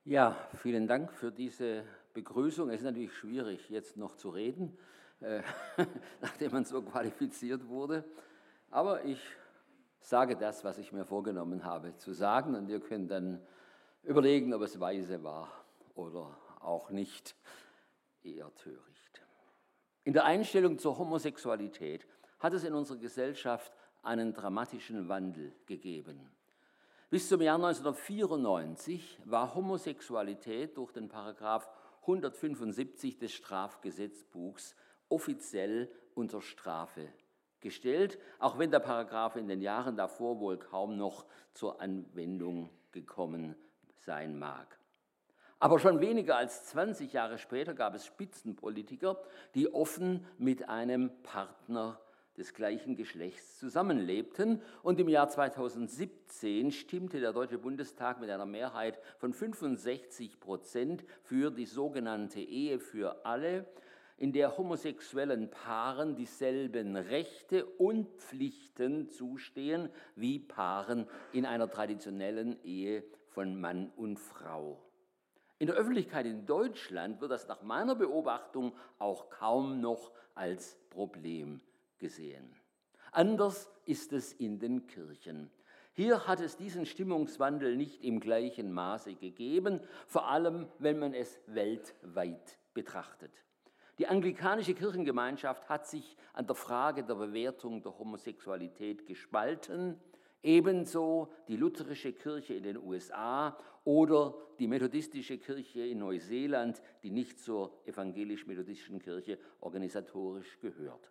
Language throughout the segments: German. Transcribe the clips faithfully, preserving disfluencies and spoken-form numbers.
Ja, vielen Dank für diese Begrüßung. Es ist natürlich schwierig, jetzt noch zu reden, äh, nachdem man so qualifiziert wurde. Aber ich sage das, was ich mir vorgenommen habe zu sagen, und ihr könnt dann überlegen, ob es weise war oder auch nicht, eher töricht. In der Einstellung zur Homosexualität hat es in unserer Gesellschaft einen dramatischen Wandel gegeben. Bis zum Jahr neunzehnhundertvierundneunzig war Homosexualität durch den Paragraph hundertfünfundsiebzig des Strafgesetzbuchs offiziell unter Strafe gestellt, auch wenn der Paragraph in den Jahren davor wohl kaum noch zur Anwendung gekommen sein mag. Aber schon weniger als zwanzig Jahre später gab es Spitzenpolitiker, die offen mit einem Partner des gleichen Geschlechts zusammenlebten. Und im Jahr zweitausendsiebzehn stimmte der Deutsche Bundestag mit einer Mehrheit von fünfundsechzig Prozent für die sogenannte Ehe für alle, in der homosexuellen Paaren dieselben Rechte und Pflichten zustehen wie Paaren in einer traditionellen Ehe von Mann und Frau. In der Öffentlichkeit in Deutschland wird das nach meiner Beobachtung auch kaum noch als Problem gesehen. Anders ist es in den Kirchen. Hier hat es diesen Stimmungswandel nicht im gleichen Maße gegeben, vor allem wenn man es weltweit betrachtet. Die anglikanische Kirchengemeinschaft hat sich an der Frage der Bewertung der Homosexualität gespalten, ebenso die lutherische Kirche in den U S A oder die methodistische Kirche in Neuseeland, die nicht zur evangelisch-methodistischen Kirche organisatorisch gehört.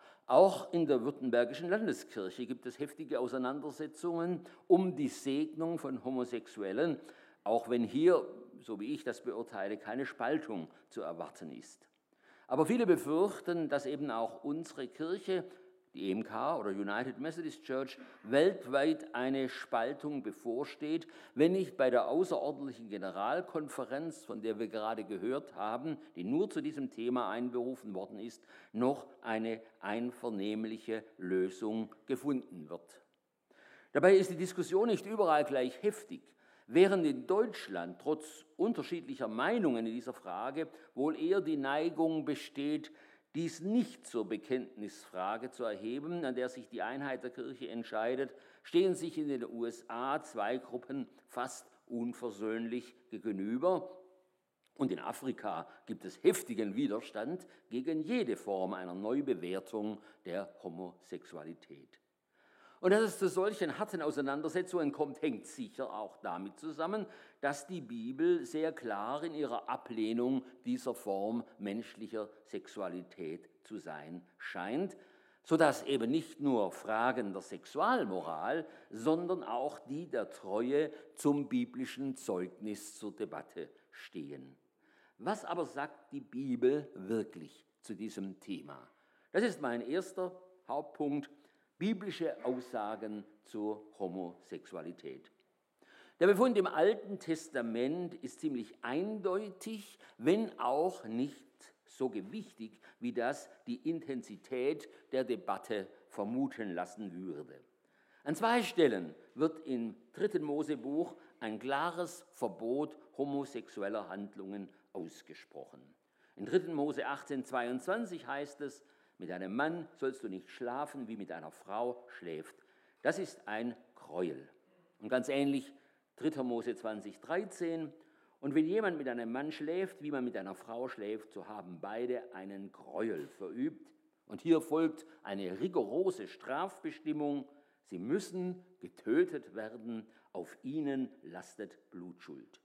Auch in der württembergischen Landeskirche gibt es heftige Auseinandersetzungen um die Segnung von Homosexuellen, auch wenn hier, so wie ich das beurteile, keine Spaltung zu erwarten ist. Aber viele befürchten, dass eben auch unsere Kirche, die E M K oder United Methodist Church, weltweit eine Spaltung bevorsteht, wenn nicht bei der außerordentlichen Generalkonferenz, von der wir gerade gehört haben, die nur zu diesem Thema einberufen worden ist, noch eine einvernehmliche Lösung gefunden wird. Dabei ist die Diskussion nicht überall gleich heftig. Während in Deutschland trotz unterschiedlicher Meinungen in dieser Frage wohl eher die Neigung besteht, dies nicht zur Bekenntnisfrage zu erheben, an der sich die Einheit der Kirche entscheidet, stehen sich in den U S A zwei Gruppen fast unversöhnlich gegenüber. Und in Afrika gibt es heftigen Widerstand gegen jede Form einer Neubewertung der Homosexualität. Und dass es zu solchen harten Auseinandersetzungen kommt, hängt sicher auch damit zusammen, dass die Bibel sehr klar in ihrer Ablehnung dieser Form menschlicher Sexualität zu sein scheint, sodass eben nicht nur Fragen der Sexualmoral, sondern auch die der Treue zum biblischen Zeugnis zur Debatte stehen. Was aber sagt die Bibel wirklich zu diesem Thema? Das ist mein erster Hauptpunkt. Biblische Aussagen zur Homosexualität. Der Befund im Alten Testament ist ziemlich eindeutig, wenn auch nicht so gewichtig, wie das die Intensität der Debatte vermuten lassen würde. An zwei Stellen wird im dritten Mosebuch ein klares Verbot homosexueller Handlungen ausgesprochen. In dritten Mose achtzehn zweiundzwanzig heißt es: Mit einem Mann sollst du nicht schlafen, wie mit einer Frau schläft. Das ist ein Gräuel. Und ganz ähnlich dritter Mose zwanzig dreizehn. Und wenn jemand mit einem Mann schläft, wie man mit einer Frau schläft, so haben beide einen Gräuel verübt. Und hier folgt eine rigorose Strafbestimmung. Sie müssen getötet werden, auf ihnen lastet Blutschuld.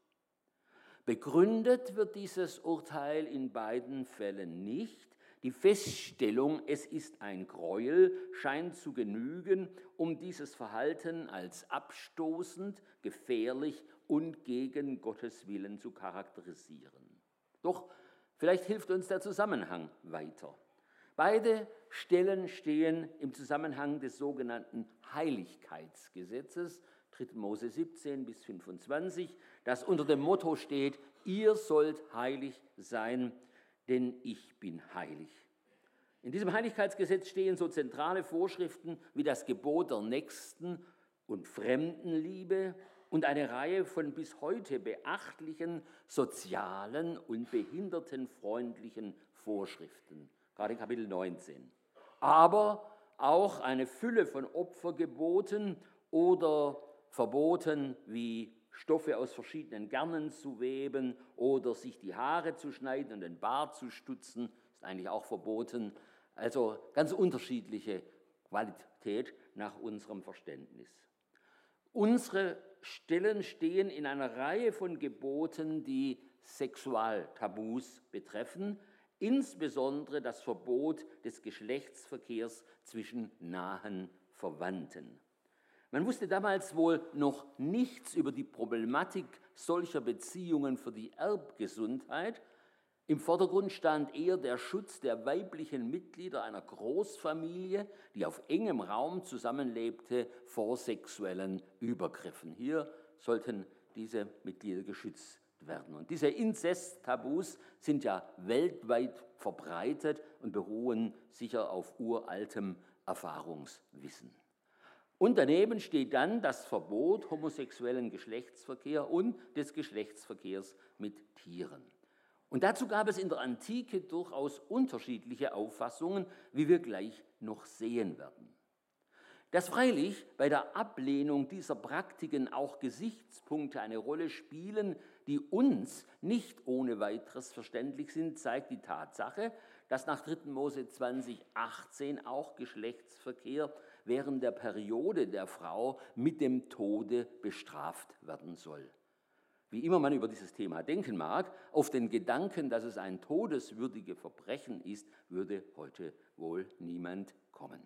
Begründet wird dieses Urteil in beiden Fällen nicht. Die Feststellung, es ist ein Gräuel, scheint zu genügen, um dieses Verhalten als abstoßend, gefährlich und gegen Gottes Willen zu charakterisieren. Doch vielleicht hilft uns der Zusammenhang weiter. Beide Stellen stehen im Zusammenhang des sogenannten Heiligkeitsgesetzes, dritter Mose siebzehn bis fünfundzwanzig, das unter dem Motto steht: Ihr sollt heilig sein, denn ich bin heilig. In diesem Heiligkeitsgesetz stehen so zentrale Vorschriften wie das Gebot der Nächsten- und Fremdenliebe und eine Reihe von bis heute beachtlichen sozialen und behindertenfreundlichen Vorschriften, gerade Kapitel neunzehn. Aber auch eine Fülle von Opfergeboten oder Verboten wie Stoffe aus verschiedenen Garnen zu weben oder sich die Haare zu schneiden und den Bart zu stutzen, ist eigentlich auch verboten. Also ganz unterschiedliche Qualität nach unserem Verständnis. Unsere Stellen stehen in einer Reihe von Geboten, die Sexualtabus betreffen, insbesondere das Verbot des Geschlechtsverkehrs zwischen nahen Verwandten. Man wusste damals wohl noch nichts über die Problematik solcher Beziehungen für die Erbgesundheit. Im Vordergrund stand eher der Schutz der weiblichen Mitglieder einer Großfamilie, die auf engem Raum zusammenlebte, vor sexuellen Übergriffen. Hier sollten diese Mitglieder geschützt werden. Und diese Inzesttabus sind ja weltweit verbreitet und beruhen sicher auf uraltem Erfahrungswissen. Und daneben steht dann das Verbot homosexuellen Geschlechtsverkehr und des Geschlechtsverkehrs mit Tieren. Und dazu gab es in der Antike durchaus unterschiedliche Auffassungen, wie wir gleich noch sehen werden. Dass freilich bei der Ablehnung dieser Praktiken auch Gesichtspunkte eine Rolle spielen, die uns nicht ohne weiteres verständlich sind, zeigt die Tatsache, dass nach dritter Mose zwanzig achtzehn auch Geschlechtsverkehr während der Periode der Frau mit dem Tode bestraft werden soll. Wie immer man über dieses Thema denken mag, auf den Gedanken, dass es ein todeswürdiges Verbrechen ist, würde heute wohl niemand kommen.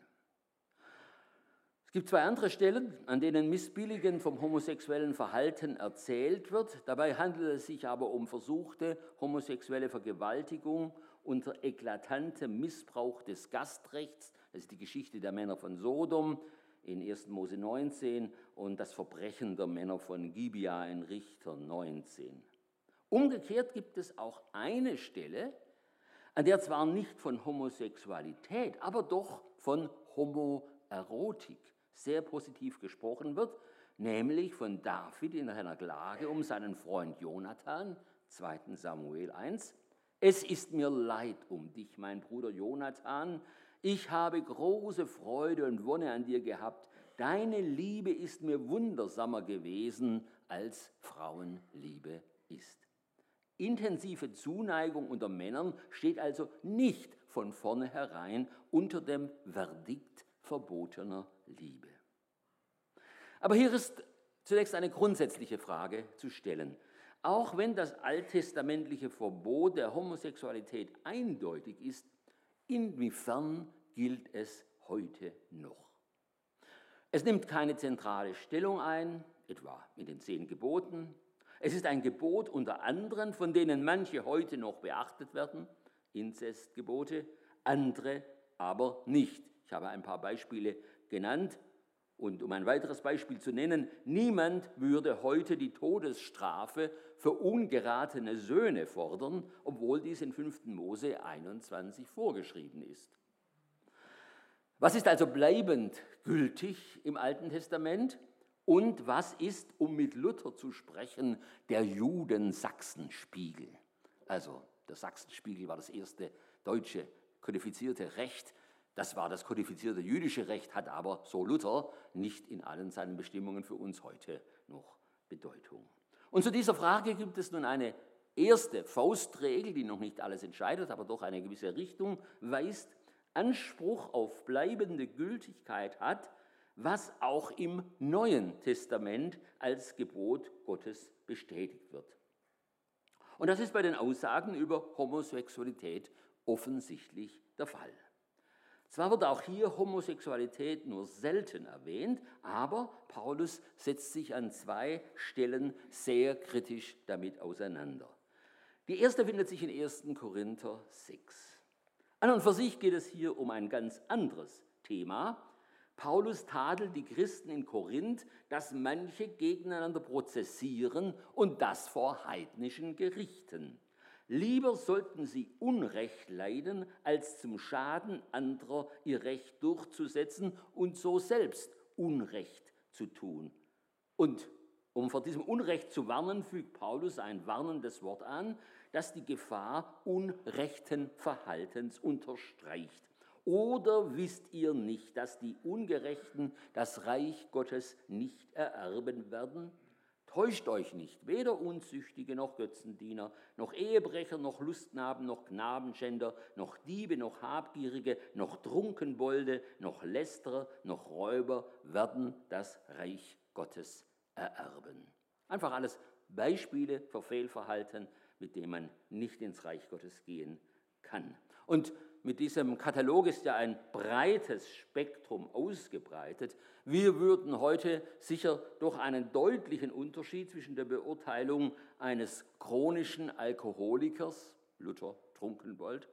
Es gibt zwei andere Stellen, an denen missbilligend vom homosexuellen Verhalten erzählt wird. Dabei handelt es sich aber um versuchte homosexuelle Vergewaltigung unter eklatantem Missbrauch des Gastrechts. Das ist die Geschichte der Männer von Sodom in erster Mose neunzehn und das Verbrechen der Männer von Gibea in Richter neunzehn. Umgekehrt gibt es auch eine Stelle, an der zwar nicht von Homosexualität, aber doch von Homoerotik sehr positiv gesprochen wird, nämlich von David in einer Klage um seinen Freund Jonathan, zweiter Samuel eins. Es ist mir leid um dich, mein Bruder Jonathan. Ich habe große Freude und Wonne an dir gehabt. Deine Liebe ist mir wundersamer gewesen, als Frauenliebe ist. Intensive Zuneigung unter Männern steht also nicht von vornherein unter dem Verdikt verbotener Liebe. Aber hier ist zunächst eine grundsätzliche Frage zu stellen. Auch wenn das alttestamentliche Verbot der Homosexualität eindeutig ist, inwiefern gilt es heute noch? Es nimmt keine zentrale Stellung ein, etwa in den zehn Geboten. Es ist ein Gebot unter anderen, von denen manche heute noch beachtet werden, Inzestgebote, andere aber nicht. Ich habe ein paar Beispiele genannt. Und um ein weiteres Beispiel zu nennen, niemand würde heute die Todesstrafe für ungeratene Söhne fordern, obwohl dies in fünfter Mose einundzwanzig vorgeschrieben ist. Was ist also bleibend gültig im Alten Testament? Und was ist, um mit Luther zu sprechen, der Juden-Sachsenspiegel? Also der Sachsenspiegel war das erste deutsche kodifizierte Recht. Das war das kodifizierte jüdische Recht, hat aber, so Luther, nicht in allen seinen Bestimmungen für uns heute noch Bedeutung. Und zu dieser Frage gibt es nun eine erste Faustregel, die noch nicht alles entscheidet, aber doch eine gewisse Richtung weist, Anspruch auf bleibende Gültigkeit hat, was auch im Neuen Testament als Gebot Gottes bestätigt wird. Und das ist bei den Aussagen über Homosexualität offensichtlich der Fall. Zwar wird auch hier Homosexualität nur selten erwähnt, aber Paulus setzt sich an zwei Stellen sehr kritisch damit auseinander. Die erste findet sich in erster Korinther sechs. An und für sich geht es hier um ein ganz anderes Thema. Paulus tadelt die Christen in Korinth, dass manche gegeneinander prozessieren und das vor heidnischen Gerichten. Lieber sollten sie Unrecht leiden, als zum Schaden anderer ihr Recht durchzusetzen und so selbst Unrecht zu tun. Und Um vor diesem Unrecht zu warnen, fügt Paulus ein warnendes Wort an, das die Gefahr unrechten Verhaltens unterstreicht. Oder wisst ihr nicht, dass die Ungerechten das Reich Gottes nicht ererben werden? Täuscht euch nicht, weder Unzüchtige noch Götzendiener, noch Ehebrecher, noch Lustknaben, noch Knabenschänder, noch Diebe, noch Habgierige, noch Trunkenbolde, noch Lästerer, noch Räuber werden das Reich Gottes ererben. Einfach alles Beispiele für Fehlverhalten, mit denen man nicht ins Reich Gottes gehen kann. Und mit diesem Katalog ist ja ein breites Spektrum ausgebreitet. Wir würden heute sicher doch einen deutlichen Unterschied zwischen der Beurteilung eines chronischen Alkoholikers, Luther Trunkenbold,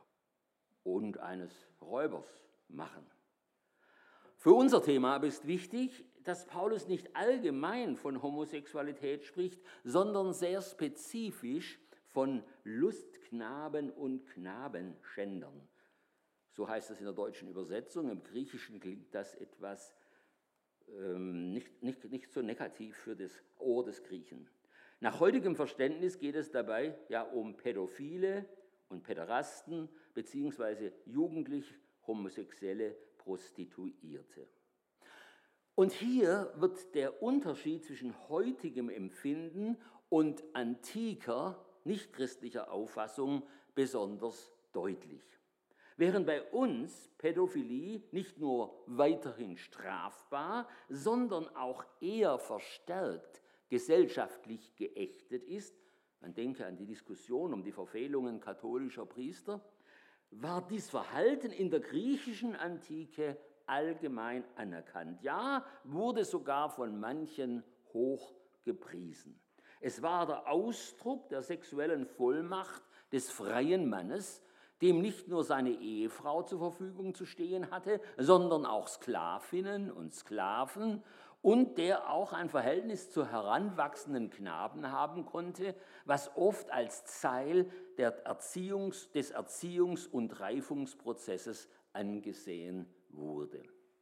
und eines Räubers machen. Für unser Thema aber ist wichtig, dass Paulus nicht allgemein von Homosexualität spricht, sondern sehr spezifisch von Lustknaben und Knabenschändern. So heißt es in der deutschen Übersetzung. Im Griechischen klingt das etwas ähm, nicht, nicht, nicht so negativ für das Ohr des Griechen. Nach heutigem Verständnis geht es dabei ja um Pädophile und Päderasten beziehungsweise jugendlich homosexuelle Prostituierte. Und hier wird der Unterschied zwischen heutigem Empfinden und antiker, nichtchristlicher Auffassung besonders deutlich. Während bei uns Pädophilie nicht nur weiterhin strafbar, sondern auch eher verstärkt gesellschaftlich geächtet ist, man denke an die Diskussion um die Verfehlungen katholischer Priester, war dies Verhalten in der griechischen Antike allgemein anerkannt. Ja, wurde sogar von manchen hoch gepriesen. Es war der Ausdruck der sexuellen Vollmacht des freien Mannes, dem nicht nur seine Ehefrau zur Verfügung zu stehen hatte, sondern auch Sklavinnen und Sklaven, und der auch ein Verhältnis zu heranwachsenden Knaben haben konnte, was oft als Teil der Erziehungs-, des Erziehungs- und Reifungsprozesses angesehen wurde.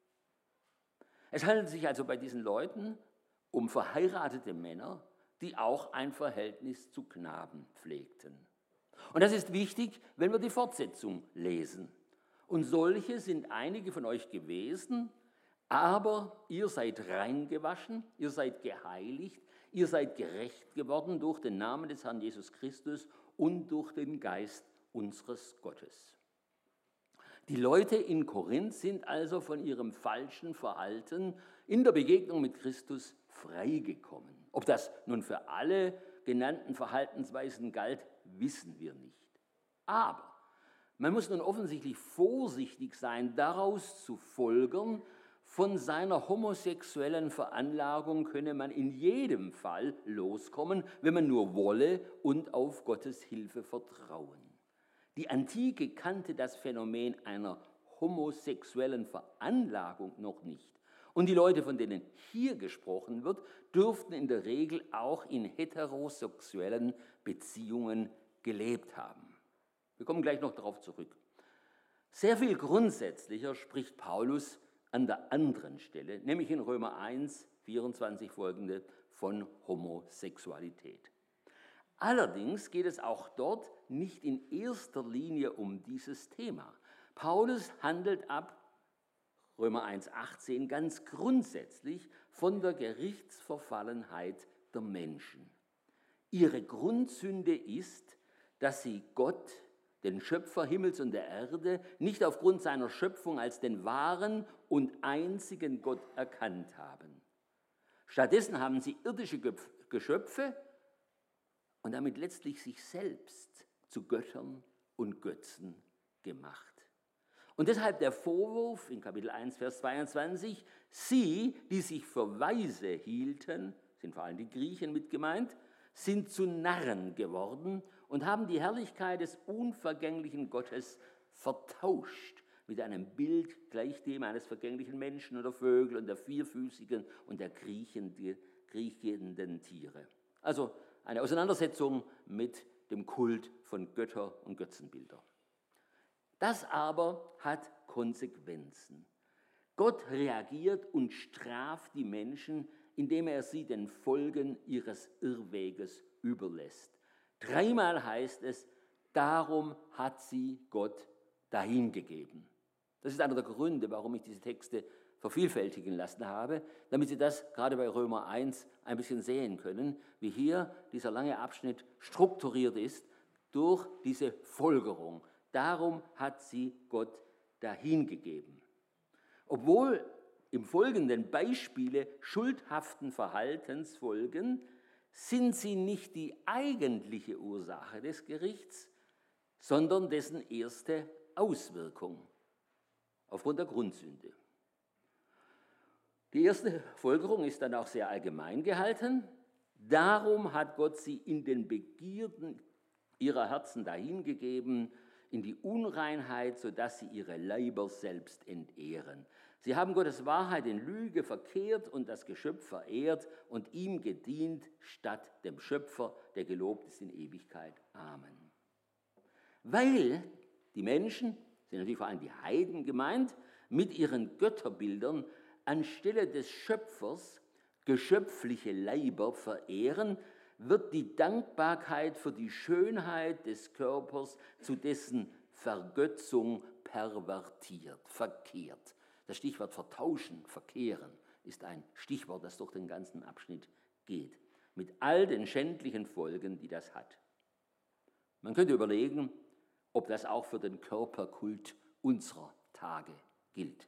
Es handelt sich also bei diesen Leuten um verheiratete Männer, die auch ein Verhältnis zu Knaben pflegten. Und das ist wichtig, wenn wir die Fortsetzung lesen. Und solche sind einige von euch gewesen, aber ihr seid reingewaschen, ihr seid geheiligt, ihr seid gerecht geworden durch den Namen des Herrn Jesus Christus und durch den Geist unseres Gottes. Die Leute in Korinth sind also von ihrem falschen Verhalten in der Begegnung mit Christus freigekommen. Ob das nun für alle genannten Verhaltensweisen galt, wissen wir nicht. Aber man muss nun offensichtlich vorsichtig sein, daraus zu folgern, von seiner homosexuellen Veranlagung könne man in jedem Fall loskommen, wenn man nur wolle und auf Gottes Hilfe vertrauen. Die Antike kannte das Phänomen einer homosexuellen Veranlagung noch nicht. Und die Leute, von denen hier gesprochen wird, dürften in der Regel auch in heterosexuellen Beziehungen gelebt haben. Wir kommen gleich noch darauf zurück. Sehr viel grundsätzlicher spricht Paulus an der anderen Stelle, nämlich in Römer eins, vierundzwanzig folgende, von Homosexualität. Allerdings geht es auch dort nicht in erster Linie um dieses Thema. Paulus handelt ab Römer eins, achtzehn ganz grundsätzlich von der Gerichtsverfallenheit der Menschen. Ihre Grundsünde ist, dass sie Gott, den Schöpfer Himmels und der Erde, nicht aufgrund seiner Schöpfung als den wahren und einzigen Gott erkannt haben. Stattdessen haben sie irdische Geschöpfe und damit letztlich sich selbst zu Göttern und Götzen gemacht. Und deshalb der Vorwurf in Kapitel eins, Vers zweiundzwanzig, sie, die sich für Weise hielten, sind vor allem die Griechen mit gemeint, sind zu Narren geworden und haben die Herrlichkeit des unvergänglichen Gottes vertauscht mit einem Bild gleich dem eines vergänglichen Menschen oder Vögel und der vierfüßigen und der kriechenden, kriechenden Tiere. Also eine Auseinandersetzung mit dem Kult von Götter- und Götzenbildern. Das aber hat Konsequenzen. Gott reagiert und straft die Menschen indem er sie den Folgen ihres Irrweges überlässt. Dreimal heißt es, darum hat sie Gott dahingegeben. Das ist einer der Gründe, warum ich diese Texte vervielfältigen lassen habe, damit Sie das gerade bei Römer eins ein bisschen sehen können, wie hier dieser lange Abschnitt strukturiert ist durch diese Folgerung. Darum hat sie Gott dahingegeben. Obwohl im Folgenden Beispiele schuldhaften Verhaltens folgen, sind sie nicht die eigentliche Ursache des Gerichts, sondern dessen erste Auswirkung aufgrund der Grundsünde. Die erste Folgerung ist dann auch sehr allgemein gehalten. Darum hat Gott sie in den Begierden ihrer Herzen dahingegeben, in die Unreinheit, sodass sie ihre Leiber selbst entehren. Sie haben Gottes Wahrheit in Lüge verkehrt und das Geschöpf verehrt und ihm gedient statt dem Schöpfer, der gelobt ist in Ewigkeit. Amen. Weil die Menschen, sind natürlich vor allem die Heiden gemeint, mit ihren Götterbildern anstelle des Schöpfers geschöpfliche Leiber verehren, wird die Dankbarkeit für die Schönheit des Körpers zu dessen Vergötzung pervertiert, verkehrt. Das Stichwort vertauschen, verkehren ist ein Stichwort, das durch den ganzen Abschnitt geht, mit all den schändlichen Folgen, die das hat. Man könnte überlegen, ob das auch für den Körperkult unserer Tage gilt.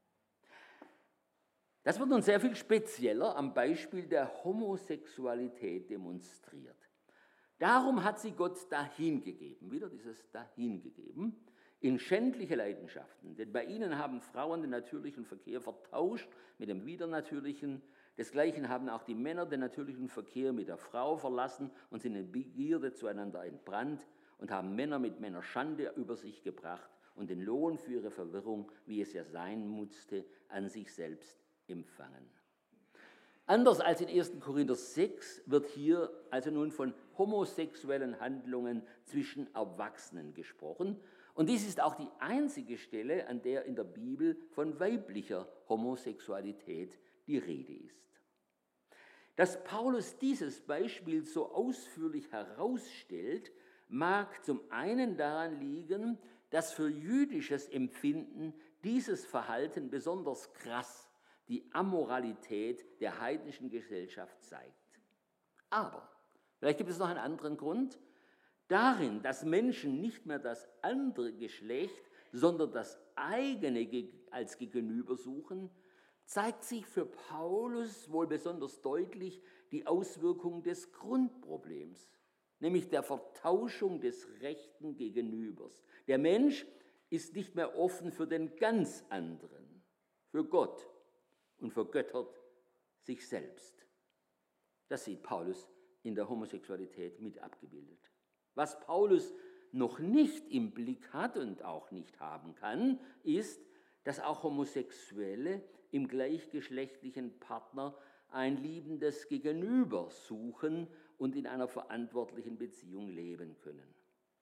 Das wird nun sehr viel spezieller am Beispiel der Homosexualität demonstriert. Darum hat sie Gott dahingegeben, wieder dieses dahingegeben, in schändliche Leidenschaften. Denn bei ihnen haben Frauen den natürlichen Verkehr vertauscht mit dem widernatürlichen. Desgleichen haben auch die Männer den natürlichen Verkehr mit der Frau verlassen und sind in Begierde zueinander entbrannt und haben Männer mit Männerschande über sich gebracht und den Lohn für ihre Verwirrung, wie es ja sein musste, an sich selbst empfangen. Anders als in ersten Korinther sechs wird hier also nun von homosexuellen Handlungen zwischen Erwachsenen gesprochen. Und dies ist auch die einzige Stelle, an der in der Bibel von weiblicher Homosexualität die Rede ist. Dass Paulus dieses Beispiel so ausführlich herausstellt, mag zum einen daran liegen, dass für jüdisches Empfinden dieses Verhalten besonders krass die Amoralität der heidnischen Gesellschaft zeigt. Aber vielleicht gibt es noch einen anderen Grund. Darin, dass Menschen nicht mehr das andere Geschlecht, sondern das eigene als Gegenüber suchen, zeigt sich für Paulus wohl besonders deutlich die Auswirkung des Grundproblems, nämlich der Vertauschung des rechten Gegenübers. Der Mensch ist nicht mehr offen für den ganz anderen, für Gott, und vergöttert sich selbst. Das sieht Paulus in der Homosexualität mit abgebildet. Was Paulus noch nicht im Blick hat und auch nicht haben kann, ist, dass auch Homosexuelle im gleichgeschlechtlichen Partner ein liebendes Gegenüber suchen und in einer verantwortlichen Beziehung leben können.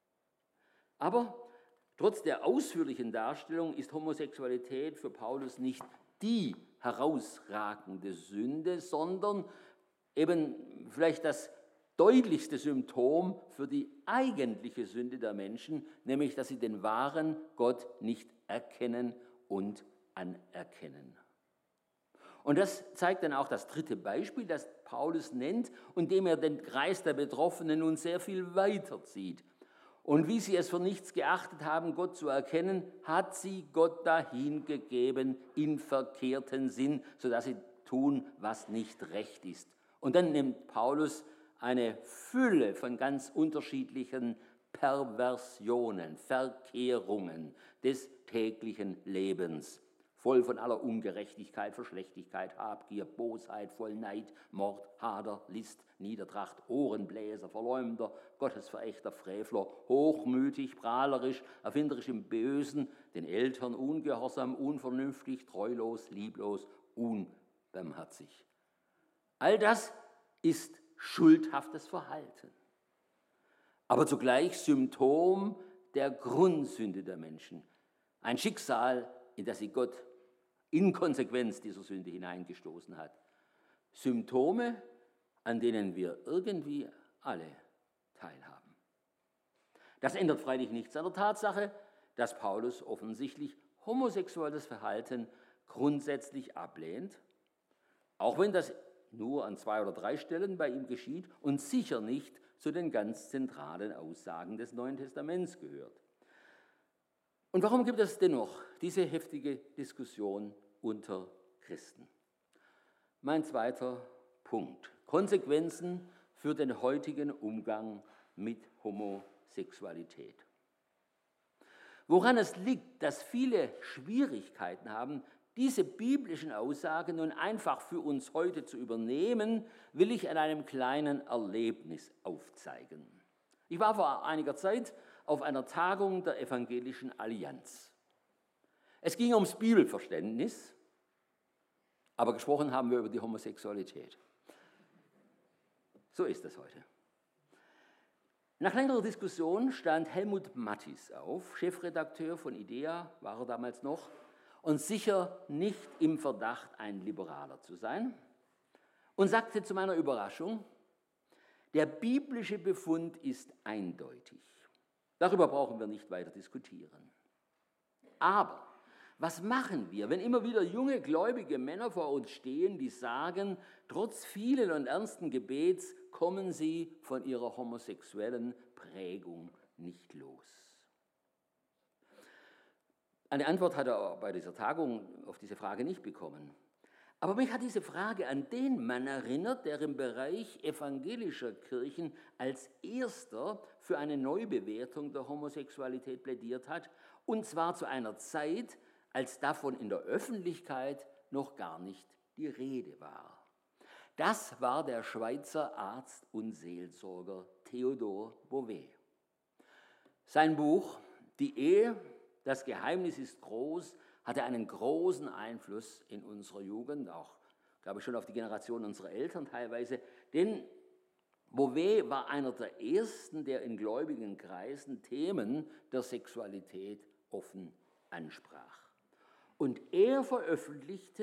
Aber trotz der ausführlichen Darstellung ist Homosexualität für Paulus nicht die herausragende Sünde, sondern eben vielleicht das deutlichste Symptom für die eigentliche Sünde der Menschen, nämlich dass sie den wahren Gott nicht erkennen und anerkennen. Und das zeigt dann auch das dritte Beispiel, das Paulus nennt, und dem er den Kreis der Betroffenen nun sehr viel weiter zieht. Und wie sie es für nichts geachtet haben, Gott zu erkennen, hat sie Gott dahingegeben in verkehrten Sinn, sodass sie tun, was nicht recht ist. Und dann nimmt Paulus eine Fülle von ganz unterschiedlichen Perversionen, Verkehrungen des täglichen Lebens, voll von aller Ungerechtigkeit, Verschlechtigkeit, Habgier, Bosheit, voll Neid, Mord, Hader, List, Niedertracht, Ohrenbläser, Verleumder, Gottesverächter, Frevler, hochmütig, prahlerisch, erfinderisch im Bösen, den Eltern ungehorsam, unvernünftig, treulos, lieblos, unbarmherzig. All das ist schuldhaftes Verhalten, aber zugleich Symptom der Grundsünde der Menschen. Ein Schicksal, in das sie Gott in Konsequenz dieser Sünde hineingestoßen hat. Symptome, an denen wir irgendwie alle teilhaben. Das ändert freilich nichts an der Tatsache, dass Paulus offensichtlich homosexuelles Verhalten grundsätzlich ablehnt, auch wenn das nur an zwei oder drei Stellen bei ihm geschieht und sicher nicht zu den ganz zentralen Aussagen des Neuen Testaments gehört. Und warum gibt es dennoch diese heftige Diskussion unter Christen? Mein zweiter Punkt: Konsequenzen für den heutigen Umgang mit Homosexualität. Woran es liegt, dass viele Schwierigkeiten haben, diese biblischen Aussagen nun einfach für uns heute zu übernehmen, will ich an einem kleinen Erlebnis aufzeigen. Ich war vor einiger Zeit auf einer Tagung der Evangelischen Allianz. Es ging ums Bibelverständnis, aber gesprochen haben wir über die Homosexualität. So ist es heute. Nach längerer Diskussion stand Helmut Mattis auf, Chefredakteur von IDEA, war er damals noch, und sicher nicht im Verdacht, ein Liberaler zu sein, und sagte zu meiner Überraschung: Der biblische Befund ist eindeutig. Darüber brauchen wir nicht weiter diskutieren. Aber was machen wir, wenn immer wieder junge, gläubige Männer vor uns stehen, die sagen, trotz vielen und ernsten Gebets kommen sie von ihrer homosexuellen Prägung nicht los? Eine Antwort hat er bei dieser Tagung auf diese Frage nicht bekommen. Aber mich hat diese Frage an den Mann erinnert, der im Bereich evangelischer Kirchen als erster für eine Neubewertung der Homosexualität plädiert hat, und zwar zu einer Zeit, als davon in der Öffentlichkeit noch gar nicht die Rede war. Das war der Schweizer Arzt und Seelsorger Theodor Bauvet. Sein Buch »Die Ehe, das Geheimnis ist groß« hatte einen großen Einfluss in unserer Jugend, auch, glaube ich, schon auf die Generation unserer Eltern teilweise, denn Bauvet war einer der ersten, der in gläubigen Kreisen Themen der Sexualität offen ansprach. Und er veröffentlichte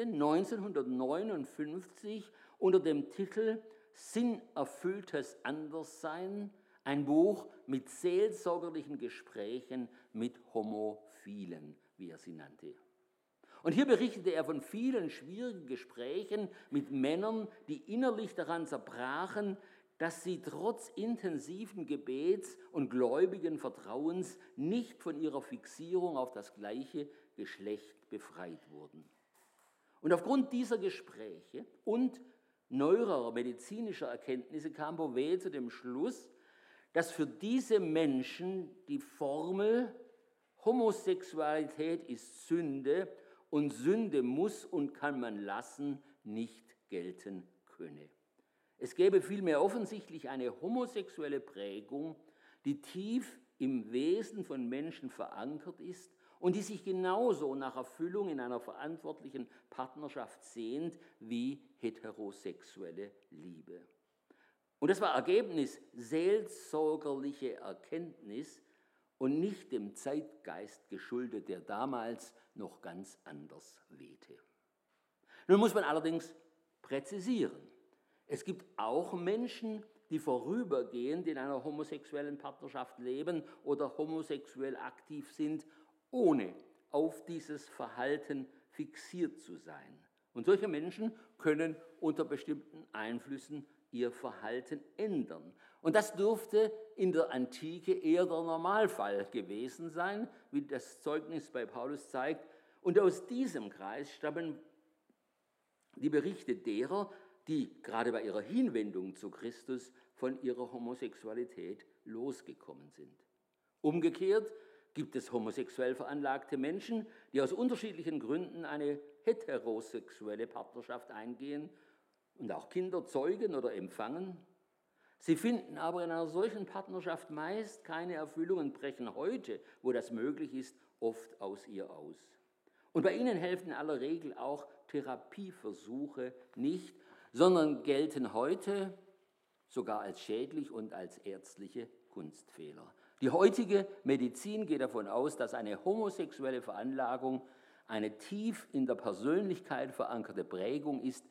neunzehnhundertneunundfünfzig unter dem Titel »Sinnerfülltes Anderssein« ein Buch mit seelsorgerlichen Gesprächen mit Homophilen, wie er sie nannte. Und hier berichtete er von vielen schwierigen Gesprächen mit Männern, die innerlich daran zerbrachen, dass sie trotz intensiven Gebets und gläubigen Vertrauens nicht von ihrer Fixierung auf das gleiche Geschlecht befreit wurden. Und aufgrund dieser Gespräche und neuerer medizinischer Erkenntnisse kam Bauvet zu dem Schluss, dass für diese Menschen die Formel Homosexualität ist Sünde und Sünde muss und kann man lassen nicht gelten könne. Es gäbe vielmehr offensichtlich eine homosexuelle Prägung, die tief im Wesen von Menschen verankert ist und die sich genauso nach Erfüllung in einer verantwortlichen Partnerschaft sehnt wie heterosexuelle Liebe. Und das war Ergebnis seelsorgerlicher Erkenntnis und nicht dem Zeitgeist geschuldet, der damals noch ganz anders wehte. Nun muss man allerdings präzisieren: Es gibt auch Menschen, die vorübergehend in einer homosexuellen Partnerschaft leben oder homosexuell aktiv sind, ohne auf dieses Verhalten fixiert zu sein. Und solche Menschen können unter bestimmten Einflüssen ihr Verhalten ändern. Und das dürfte in der Antike eher der Normalfall gewesen sein, wie das Zeugnis bei Paulus zeigt. Und aus diesem Kreis stammen die Berichte derer, die gerade bei ihrer Hinwendung zu Christus von ihrer Homosexualität losgekommen sind. Umgekehrt gibt es homosexuell veranlagte Menschen, die aus unterschiedlichen Gründen eine heterosexuelle Partnerschaft eingehen und auch Kinder zeugen oder empfangen. Sie finden aber in einer solchen Partnerschaft meist keine Erfüllung und brechen heute, wo das möglich ist, oft aus ihr aus. Und bei ihnen helfen in aller Regel auch Therapieversuche nicht, sondern gelten heute sogar als schädlich und als ärztliche Kunstfehler. Die heutige Medizin geht davon aus, dass eine homosexuelle Veranlagung eine tief in der Persönlichkeit verankerte Prägung ist,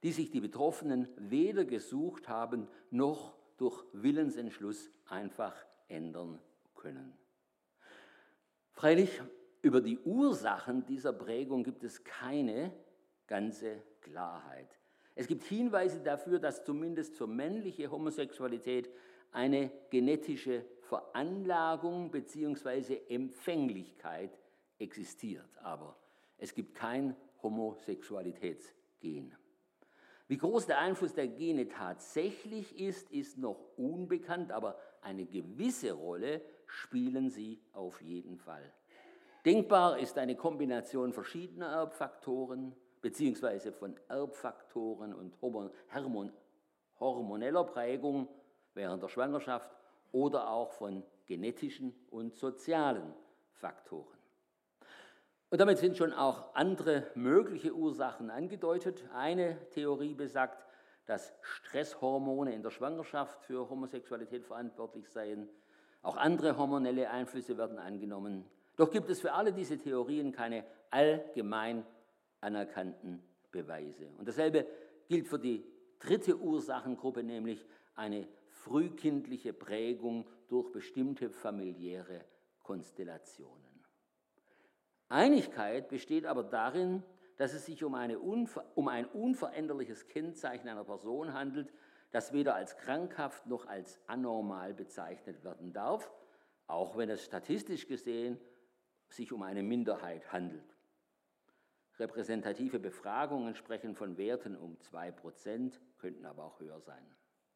die sich die Betroffenen weder gesucht haben, noch durch Willensentschluss einfach ändern können. Freilich, über die Ursachen dieser Prägung gibt es keine ganze Klarheit. Es gibt Hinweise dafür, dass zumindest für männliche Homosexualität eine genetische Veranlagung bzw. Empfänglichkeit existiert, aber es gibt kein Homosexualitätsgen. Wie groß der Einfluss der Gene tatsächlich ist, ist noch unbekannt, aber eine gewisse Rolle spielen sie auf jeden Fall. Denkbar ist eine Kombination verschiedener Erbfaktoren beziehungsweise von Erbfaktoren und Hormon, hormoneller Prägung während der Schwangerschaft oder auch von genetischen und sozialen Faktoren. Und damit sind schon auch andere mögliche Ursachen angedeutet. Eine Theorie besagt, dass Stresshormone in der Schwangerschaft für Homosexualität verantwortlich seien. Auch andere hormonelle Einflüsse werden angenommen. Doch gibt es für alle diese Theorien keine allgemein anerkannten Beweise. Und dasselbe gilt für die dritte Ursachengruppe, nämlich eine frühkindliche Prägung durch bestimmte familiäre Konstellationen. Einigkeit besteht aber darin, dass es sich um, eine unver- um ein unveränderliches Kennzeichen einer Person handelt, das weder als krankhaft noch als anormal bezeichnet werden darf, auch wenn es statistisch gesehen sich um eine Minderheit handelt. Repräsentative Befragungen sprechen von Werten um zwei Prozent, könnten aber auch höher sein.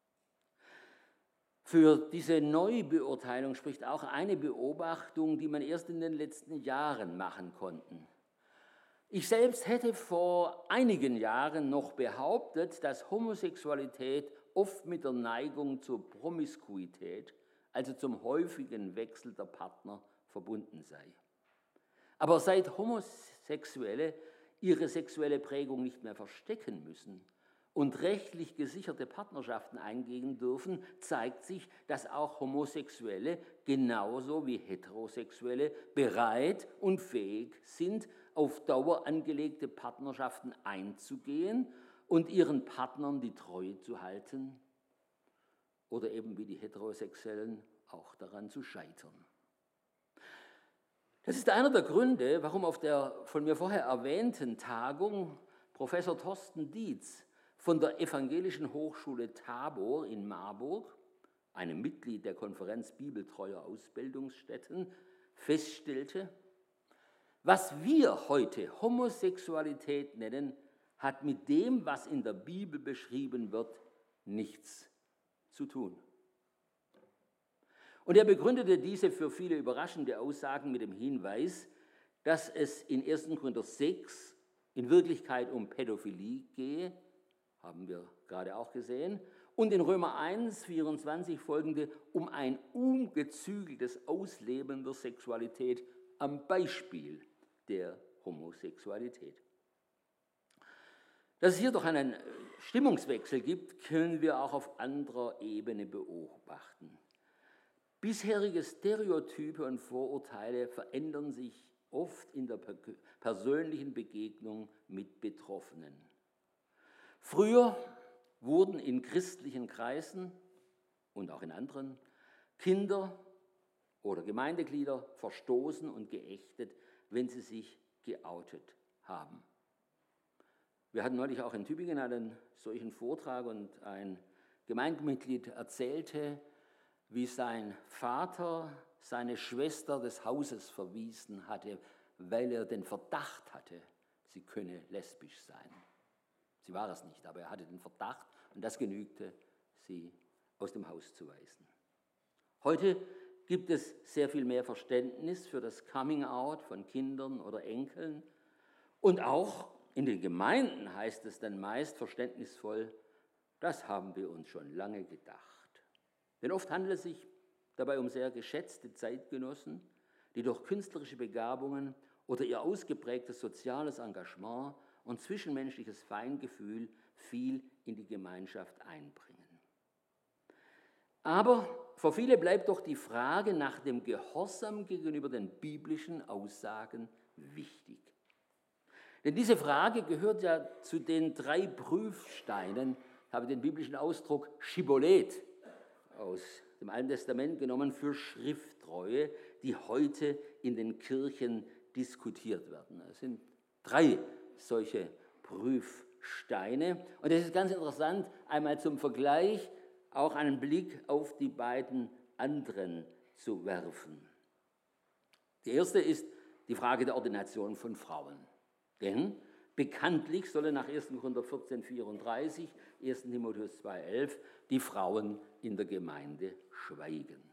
Für diese Neubeurteilung spricht auch eine Beobachtung, die man erst in den letzten Jahren machen konnte. Ich selbst hätte vor einigen Jahren noch behauptet, dass Homosexualität oft mit der Neigung zur Promiskuität, also zum häufigen Wechsel der Partner, verbunden sei. Aber seit Homosexuelle ihre sexuelle Prägung nicht mehr verstecken müssen und rechtlich gesicherte Partnerschaften eingehen dürfen, zeigt sich, dass auch Homosexuelle genauso wie Heterosexuelle bereit und fähig sind, auf Dauer angelegte Partnerschaften einzugehen und ihren Partnern die Treue zu halten oder eben wie die Heterosexuellen auch daran zu scheitern. Das ist einer der Gründe, warum auf der von mir vorher erwähnten Tagung Professor Thorsten Dietz von der Evangelischen Hochschule Tabor in Marburg, einem Mitglied der Konferenz Bibeltreuer Ausbildungsstätten, feststellte, was wir heute Homosexualität nennen, hat mit dem, was in der Bibel beschrieben wird, nichts zu tun. Und er begründete diese für viele überraschende Aussagen mit dem Hinweis, dass es in ersten Korinther sechs in Wirklichkeit um Pädophilie gehe, haben wir gerade auch gesehen, und in Römer eins, vierundzwanzig folgende um ein ungezügeltes Ausleben der Sexualität am Beispiel der Homosexualität. Dass es hier doch einen Stimmungswechsel gibt, können wir auch auf anderer Ebene beobachten. Bisherige Stereotype und Vorurteile verändern sich oft in der persönlichen Begegnung mit Betroffenen. Früher wurden in christlichen Kreisen und auch in anderen Kinder oder Gemeindeglieder verstoßen und geächtet, wenn sie sich geoutet haben. Wir hatten neulich auch in Tübingen einen solchen Vortrag und ein Gemeindemitglied erzählte, wie sein Vater seine Schwester des Hauses verwiesen hatte, weil er den Verdacht hatte, sie könne lesbisch sein. Sie war es nicht, aber er hatte den Verdacht und das genügte, sie aus dem Haus zu weisen. Heute gibt es sehr viel mehr Verständnis für das Coming-out von Kindern oder Enkeln und auch in den Gemeinden heißt es dann meist verständnisvoll, das haben wir uns schon lange gedacht. Denn oft handelt es sich dabei um sehr geschätzte Zeitgenossen, die durch künstlerische Begabungen oder ihr ausgeprägtes soziales Engagement und zwischenmenschliches Feingefühl viel in die Gemeinschaft einbringen. Aber für viele bleibt doch die Frage nach dem Gehorsam gegenüber den biblischen Aussagen wichtig. Denn diese Frage gehört ja zu den drei Prüfsteinen, ich habe den biblischen Ausdruck Schibolet aus dem Alten Testament genommen, für Schrifttreue, die heute in den Kirchen diskutiert werden. Es sind drei solche Prüfsteine. Und es ist ganz interessant, einmal zum Vergleich auch einen Blick auf die beiden anderen zu werfen. Die erste ist die Frage der Ordination von Frauen. Denn bekanntlich sollen nach erster Korinther vierzehn vierunddreißig, erster Timotheus zwei elf die Frauen in der Gemeinde schweigen.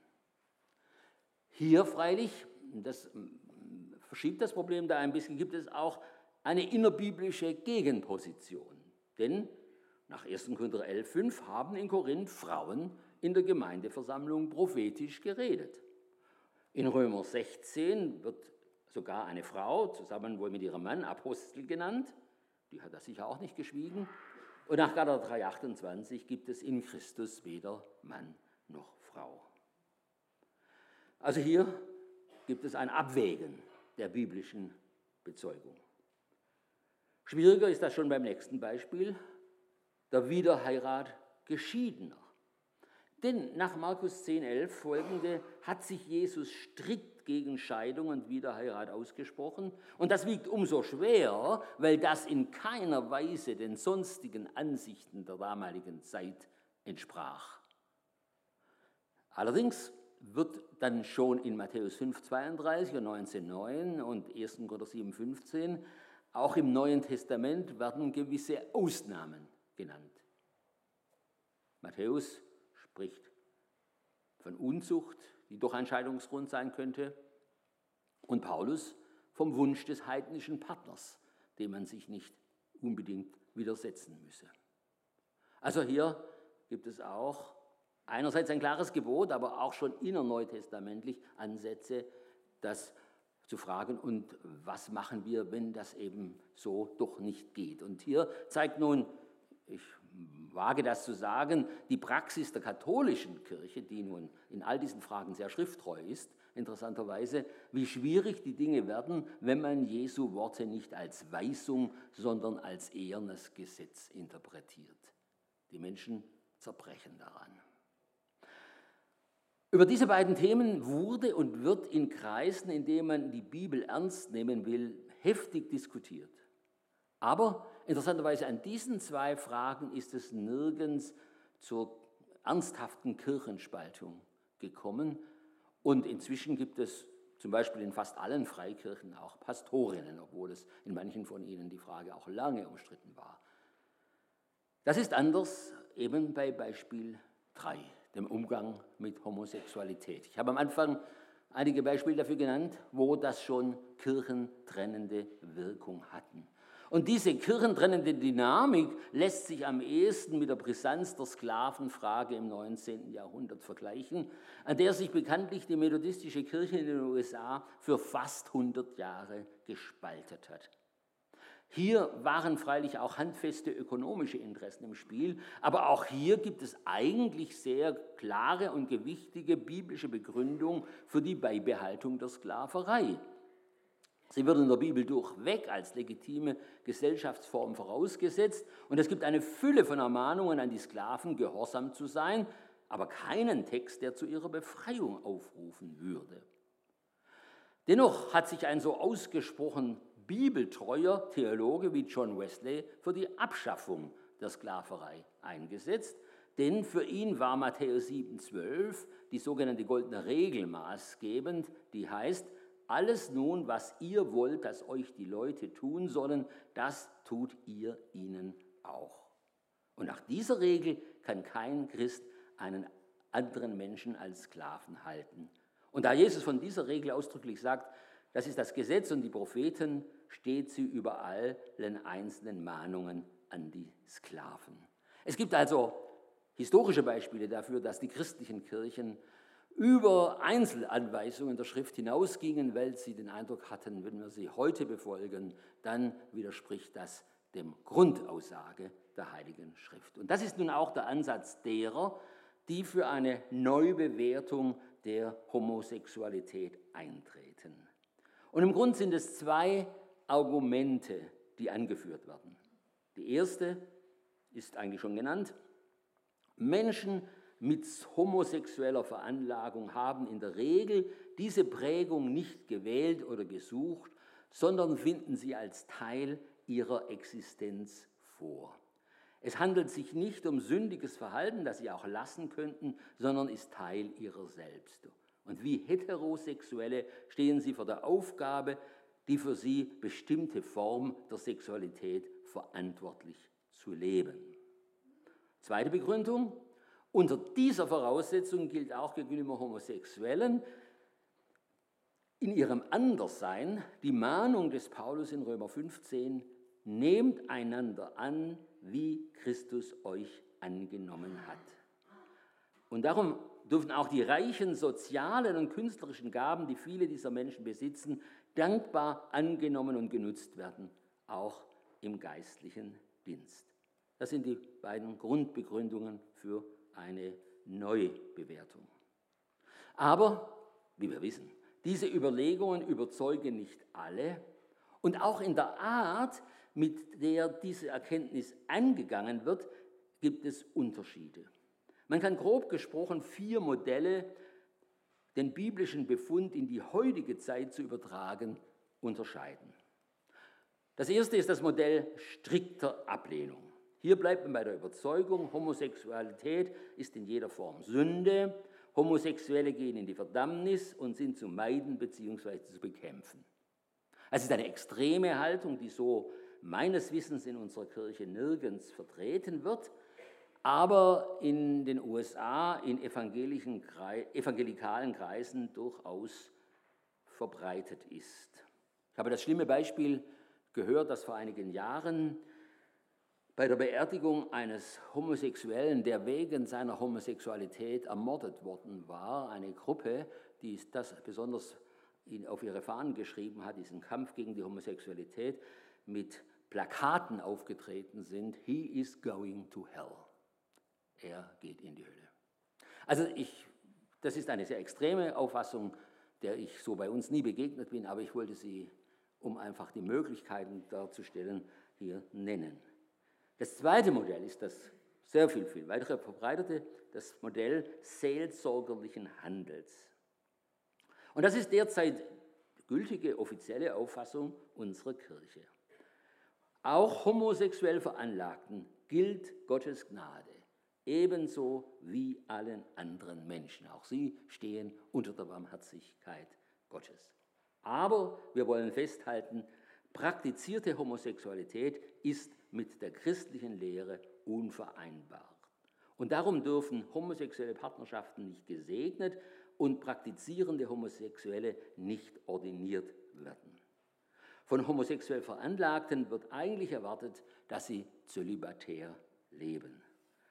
Hier freilich, das verschiebt das Problem da ein bisschen, gibt es auch eine innerbiblische Gegenposition. Denn nach erster Korinther elf fünf haben in Korinth Frauen in der Gemeindeversammlung prophetisch geredet. In Römer sechzehn wird sogar eine Frau, zusammen wohl mit ihrem Mann, Apostel genannt. Die hat das sicher auch nicht geschwiegen. Und nach Galater drei achtundzwanzig gibt es in Christus weder Mann noch Frau. Also hier gibt es ein Abwägen der biblischen Bezeugung. Schwieriger ist das schon beim nächsten Beispiel, der Wiederheirat Geschiedener. Denn nach Markus zehn elf folgende hat sich Jesus strikt gegen Scheidung und Wiederheirat ausgesprochen. Und das wiegt umso schwerer, weil das in keiner Weise den sonstigen Ansichten der damaligen Zeit entsprach. Allerdings wird dann schon in Matthäus fünf zweiunddreißig und neunzehn neun und erster Korinther sieben fünfzehn auch im Neuen Testament werden gewisse Ausnahmen genannt. Matthäus spricht von Unzucht, die doch ein Scheidungsgrund sein könnte, und Paulus vom Wunsch des heidnischen Partners, dem man sich nicht unbedingt widersetzen müsse. Also hier gibt es auch einerseits ein klares Gebot, aber auch schon innerneutestamentlich Ansätze, das zu fragen, und was machen wir, wenn das eben so doch nicht geht. Und hier zeigt nun, ich wage das zu sagen, die Praxis der katholischen Kirche, die nun in all diesen Fragen sehr schrifttreu ist, interessanterweise, wie schwierig die Dinge werden, wenn man Jesu Worte nicht als Weisung, sondern als ehernes Gesetz interpretiert. Die Menschen zerbrechen daran. Über diese beiden Themen wurde und wird in Kreisen, in denen man die Bibel ernst nehmen will, heftig diskutiert. Aber interessanterweise an diesen zwei Fragen ist es nirgends zur ernsthaften Kirchenspaltung gekommen. Und inzwischen gibt es zum Beispiel in fast allen Freikirchen auch Pastorinnen, obwohl es in manchen von ihnen die Frage auch lange umstritten war. Das ist anders eben bei Beispiel drei, dem Umgang mit Homosexualität. Ich habe am Anfang einige Beispiele dafür genannt, wo das schon kirchentrennende Wirkung hatten. Und diese kirchentrennende Dynamik lässt sich am ehesten mit der Brisanz der Sklavenfrage im neunzehnten Jahrhundert vergleichen, an der sich bekanntlich die methodistische Kirche in den U S A für fast hundert Jahre gespaltet hat. Hier waren freilich auch handfeste ökonomische Interessen im Spiel, aber auch hier gibt es eigentlich sehr klare und gewichtige biblische Begründung für die Beibehaltung der Sklaverei. Sie wird in der Bibel durchweg als legitime Gesellschaftsform vorausgesetzt und es gibt eine Fülle von Ermahnungen an die Sklaven, gehorsam zu sein, aber keinen Text, der zu ihrer Befreiung aufrufen würde. Dennoch hat sich ein so ausgesprochen bibeltreuer Theologe wie John Wesley für die Abschaffung der Sklaverei eingesetzt, denn für ihn war Matthäus sieben zwölf die sogenannte goldene Regel maßgebend, die heißt: Alles nun, was ihr wollt, dass euch die Leute tun sollen, das tut ihr ihnen auch. Und nach dieser Regel kann kein Christ einen anderen Menschen als Sklaven halten. Und da Jesus von dieser Regel ausdrücklich sagt, das ist das Gesetz und die Propheten, steht sie über allen einzelnen Mahnungen an die Sklaven. Es gibt also historische Beispiele dafür, dass die christlichen Kirchen über Einzelanweisungen der Schrift hinausgingen, weil sie den Eindruck hatten, wenn wir sie heute befolgen, dann widerspricht das dem Grundaussage der Heiligen Schrift. Und das ist nun auch der Ansatz derer, die für eine Neubewertung der Homosexualität eintreten. Und im Grunde sind es zwei Argumente, die angeführt werden. Die erste ist eigentlich schon genannt. Menschen mit homosexueller Veranlagung haben in der Regel diese Prägung nicht gewählt oder gesucht, sondern finden sie als Teil ihrer Existenz vor. Es handelt sich nicht um sündiges Verhalten, das sie auch lassen könnten, sondern ist Teil ihrer selbst. Und wie Heterosexuelle stehen sie vor der Aufgabe, die für sie bestimmte Form der Sexualität verantwortlich zu leben. Zweite Begründung: Unter dieser Voraussetzung gilt auch gegenüber Homosexuellen in ihrem Anderssein die Mahnung des Paulus in Römer fünfzehn: Nehmt einander an, wie Christus euch angenommen hat. Und darum dürfen auch die reichen sozialen und künstlerischen Gaben, die viele dieser Menschen besitzen, dankbar angenommen und genutzt werden, auch im geistlichen Dienst. Das sind die beiden Grundbegründungen für eine Neubewertung. Aber, wie wir wissen, diese Überlegungen überzeugen nicht alle und auch in der Art, mit der diese Erkenntnis angegangen wird, gibt es Unterschiede. Man kann grob gesprochen vier Modelle, den biblischen Befund in die heutige Zeit zu übertragen, unterscheiden. Das erste ist das Modell strikter Ablehnung. Hier bleibt man bei der Überzeugung, Homosexualität ist in jeder Form Sünde, Homosexuelle gehen in die Verdammnis und sind zu meiden bzw. zu bekämpfen. Es ist eine extreme Haltung, die so meines Wissens in unserer Kirche nirgends vertreten wird, aber in den U S A in evangelischen, evangelikalen Kreisen durchaus verbreitet ist. Ich habe das schlimme Beispiel gehört, dass vor einigen Jahren bei der Beerdigung eines Homosexuellen, der wegen seiner Homosexualität ermordet worden war, eine Gruppe, die das besonders auf ihre Fahnen geschrieben hat, diesen Kampf gegen die Homosexualität, mit Plakaten aufgetreten sind: He is going to hell. Er geht in die Hölle. Also ich, das ist eine sehr extreme Auffassung, der ich so bei uns nie begegnet bin, aber ich wollte sie, um einfach die Möglichkeiten darzustellen, hier nennen. Das zweite Modell ist das sehr viel, viel weiter verbreitete, das Modell seelsorgerlichen Handels. Und das ist derzeit gültige offizielle Auffassung unserer Kirche. Auch homosexuell Veranlagten gilt Gottes Gnade, ebenso wie allen anderen Menschen. Auch sie stehen unter der Barmherzigkeit Gottes. Aber wir wollen festhalten, praktizierte Homosexualität ist mit der christlichen Lehre unvereinbar. Und darum dürfen homosexuelle Partnerschaften nicht gesegnet und praktizierende Homosexuelle nicht ordiniert werden. Von homosexuell Veranlagten wird eigentlich erwartet, dass sie zölibatär leben,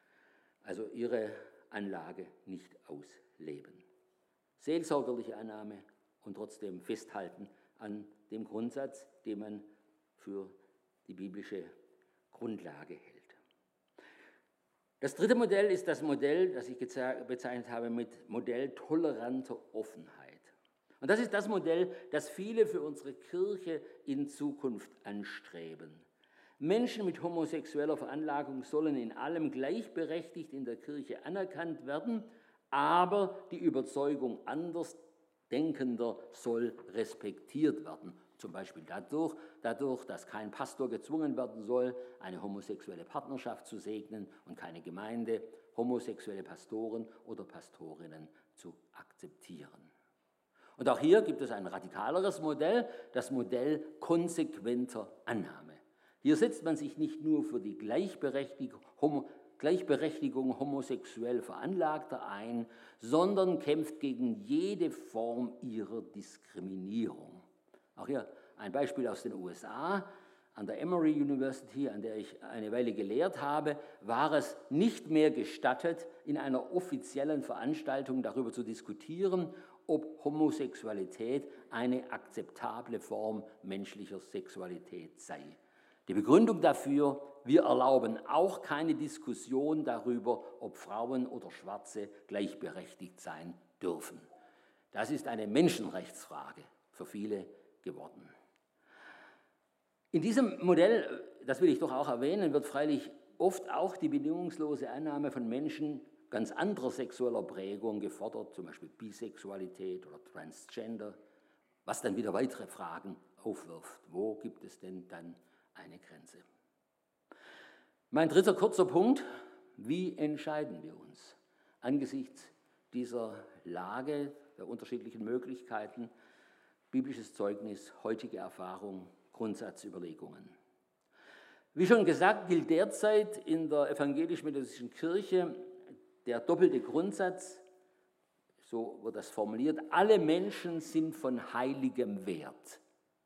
also ihre Anlage nicht ausleben. Seelsorgerliche Annahme und trotzdem festhalten an dem Grundsatz, den man für die biblische Grundlage hält. Das dritte Modell ist das Modell, das ich bezeichnet habe mit Modell toleranter Offenheit. Und das ist das Modell, das viele für unsere Kirche in Zukunft anstreben. Menschen mit homosexueller Veranlagung sollen in allem gleichberechtigt in der Kirche anerkannt werden, aber die Überzeugung Andersdenkender soll respektiert werden. Zum Beispiel dadurch, dadurch, dass kein Pastor gezwungen werden soll, eine homosexuelle Partnerschaft zu segnen und keine Gemeinde homosexuelle Pastoren oder Pastorinnen zu akzeptieren. Und auch hier gibt es ein radikaleres Modell, das Modell konsequenter Annahme. Hier setzt man sich nicht nur für die Gleichberechtigung, homo, Gleichberechtigung homosexuell Veranlagter ein, sondern kämpft gegen jede Form ihrer Diskriminierung. Auch hier ein Beispiel aus den U S A. An der Emory University, an der ich eine Weile gelehrt habe, war es nicht mehr gestattet, in einer offiziellen Veranstaltung darüber zu diskutieren, ob Homosexualität eine akzeptable Form menschlicher Sexualität sei. Die Begründung dafür: Wir erlauben auch keine Diskussion darüber, ob Frauen oder Schwarze gleichberechtigt sein dürfen. Das ist eine Menschenrechtsfrage für viele geworden. In diesem Modell, das will ich doch auch erwähnen, wird freilich oft auch die bedingungslose Annahme von Menschen ganz anderer sexueller Prägung gefordert, zum Beispiel Bisexualität oder Transgender, was dann wieder weitere Fragen aufwirft. Wo gibt es denn dann eine Grenze? Mein dritter kurzer Punkt: Wie entscheiden wir uns angesichts dieser Lage, der unterschiedlichen Möglichkeiten, biblisches Zeugnis, heutige Erfahrung, Grundsatzüberlegungen? Wie schon gesagt, gilt derzeit in der evangelisch-methodistischen Kirche der doppelte Grundsatz, so wird das formuliert: Alle Menschen sind von heiligem Wert.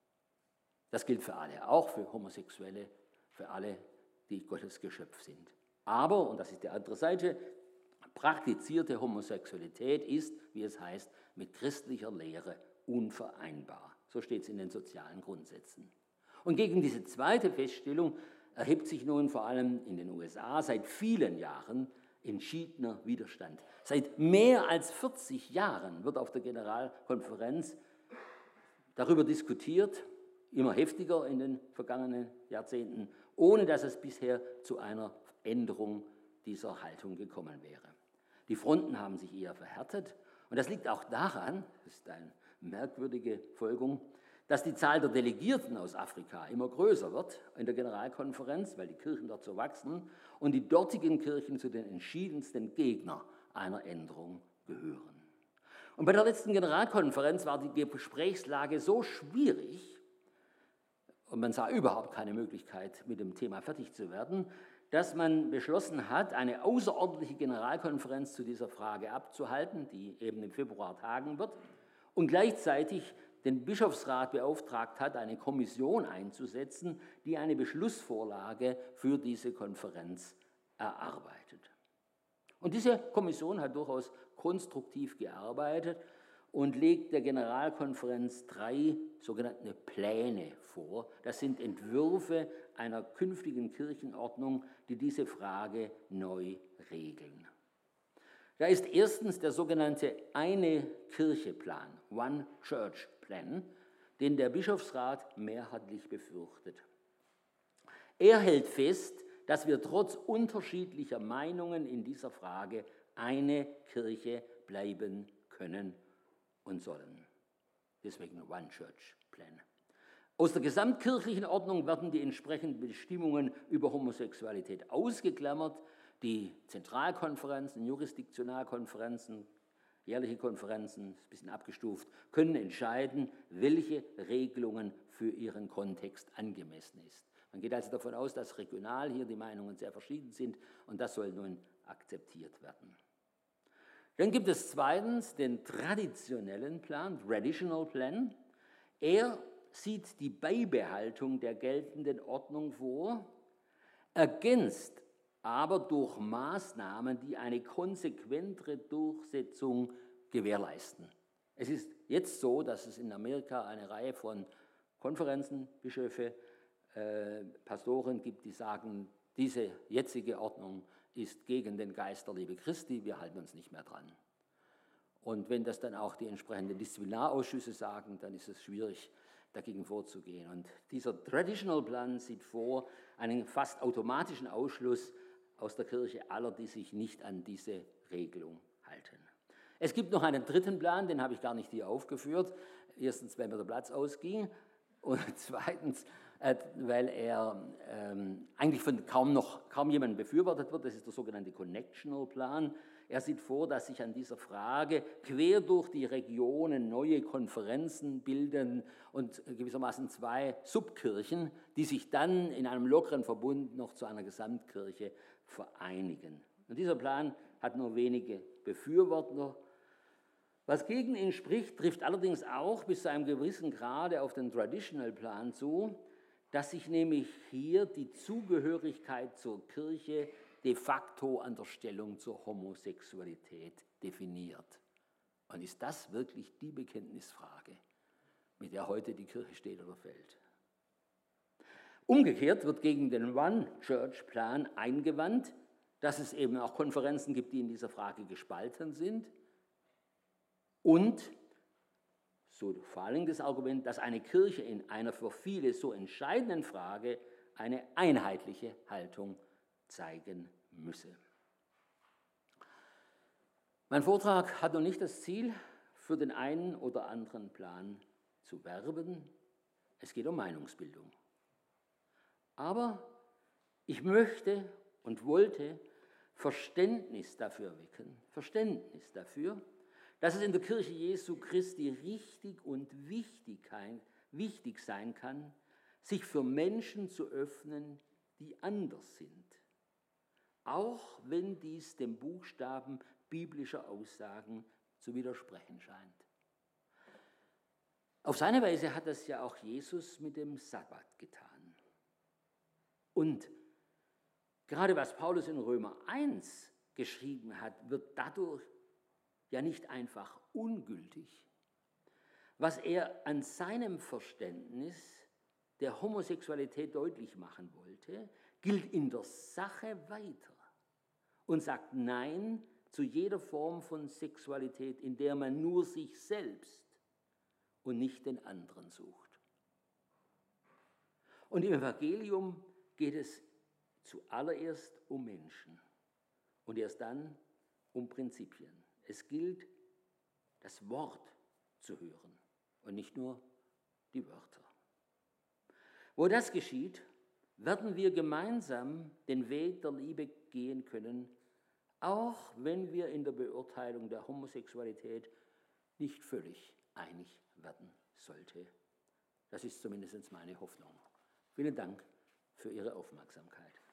Das gilt für alle, auch für Homosexuelle, für alle, die Gottes Geschöpf sind. Aber, und das ist die andere Seite, praktizierte Homosexualität ist, wie es heißt, mit christlicher Lehre unvereinbar. So steht es in den sozialen Grundsätzen. Und gegen diese zweite Feststellung erhebt sich nun vor allem in den U S A seit vielen Jahren entschiedener Widerstand. Seit mehr als vierzig Jahren wird auf der Generalkonferenz darüber diskutiert, immer heftiger in den vergangenen Jahrzehnten, ohne dass es bisher zu einer Änderung dieser Haltung gekommen wäre. Die Fronten haben sich eher verhärtet, und das liegt auch daran, das ist eine merkwürdige Folgerung, dass die Zahl der Delegierten aus Afrika immer größer wird in der Generalkonferenz, weil die Kirchen dort so wachsen und die dortigen Kirchen zu den entschiedensten Gegnern einer Änderung gehören. Und bei der letzten Generalkonferenz war die Gesprächslage so schwierig und man sah überhaupt keine Möglichkeit, mit dem Thema fertig zu werden, dass man beschlossen hat, eine außerordentliche Generalkonferenz zu dieser Frage abzuhalten, die eben im Februar tagen wird, und gleichzeitig den Bischofsrat beauftragt hat, eine Kommission einzusetzen, die eine Beschlussvorlage für diese Konferenz erarbeitet. Und diese Kommission hat durchaus konstruktiv gearbeitet und legt der Generalkonferenz drei sogenannte Pläne vor. Das sind Entwürfe einer künftigen Kirchenordnung, die diese Frage neu regeln. Da ist erstens der sogenannte Eine-Kirche-Plan, One-Church-Plan, den der Bischofsrat mehrheitlich befürchtet. Er hält fest, dass wir trotz unterschiedlicher Meinungen in dieser Frage eine Kirche bleiben können und sollen. Deswegen One-Church-Plan. Aus der gesamtkirchlichen Ordnung werden die entsprechenden Bestimmungen über Homosexualität ausgeklammert. Die Zentralkonferenzen, Jurisdiktionalkonferenzen, jährliche Konferenzen, ist ein bisschen abgestuft, können entscheiden, welche Regelungen für ihren Kontext angemessen ist. Man geht also davon aus, dass regional hier die Meinungen sehr verschieden sind, und das soll nun akzeptiert werden. Dann gibt es zweitens den traditionellen Plan, Traditional Plan. Er sieht die Beibehaltung der geltenden Ordnung vor, ergänzt aber durch Maßnahmen, die eine konsequentere Durchsetzung gewährleisten. Es ist jetzt so, dass es in Amerika eine Reihe von Konferenzen, Bischöfe, äh, Pastoren gibt, die sagen, diese jetzige Ordnung ist gegen den Geist der Liebe Christi, wir halten uns nicht mehr dran. Und wenn das dann auch die entsprechenden Disziplinarausschüsse sagen, dann ist es schwierig, dagegen vorzugehen. Und dieser Traditional Plan sieht vor einen fast automatischen Ausschluss aus der Kirche aller, die sich nicht an diese Regelung halten. Es gibt noch einen dritten Plan, den habe ich gar nicht hier aufgeführt. Erstens, weil mir der Platz ausging, und zweitens, äh, weil er ähm, eigentlich von kaum noch kaum jemandem befürwortet wird. Das ist der sogenannte Connectional Plan. Er sieht vor, dass sich an dieser Frage quer durch die Regionen neue Konferenzen bilden und gewissermaßen zwei Subkirchen, die sich dann in einem lockeren Verbund noch zu einer Gesamtkirche vereinigen. Und dieser Plan hat nur wenige Befürworter. Was gegen ihn spricht, trifft allerdings auch bis zu einem gewissen Grade auf den Traditional Plan zu, dass sich nämlich hier die Zugehörigkeit zur Kirche de facto an der Stellung zur Homosexualität definiert. Und ist das wirklich die Bekenntnisfrage, mit der heute die Kirche steht oder fällt? Umgekehrt wird gegen den One-Church-Plan eingewandt, dass es eben auch Konferenzen gibt, die in dieser Frage gespalten sind und so vor allem das Argument, dass eine Kirche in einer für viele so entscheidenden Frage eine einheitliche Haltung zeigen müsse. Mein Vortrag hat noch nicht das Ziel, für den einen oder anderen Plan zu werben. Es geht um Meinungsbildung. Aber ich möchte und wollte Verständnis dafür wecken, Verständnis dafür, dass es in der Kirche Jesu Christi richtig und wichtig, wichtig sein kann, sich für Menschen zu öffnen, die anders sind, auch wenn dies dem Buchstaben biblischer Aussagen zu widersprechen scheint. Auf seine Weise hat das ja auch Jesus mit dem Sabbat getan. Und gerade was Paulus in Römer eins geschrieben hat, wird dadurch ja nicht einfach ungültig. Was er an seinem Verständnis der Homosexualität deutlich machen wollte, gilt in der Sache weiter und sagt Nein zu jeder Form von Sexualität, in der man nur sich selbst und nicht den anderen sucht. Und im Evangelium geht es zuallererst um Menschen und erst dann um Prinzipien. Es gilt, das Wort zu hören und nicht nur die Wörter. Wo das geschieht, werden wir gemeinsam den Weg der Liebe gehen können, auch wenn wir in der Beurteilung der Homosexualität nicht völlig einig werden sollte. Das ist zumindest meine Hoffnung. Vielen Dank für Ihre Aufmerksamkeit.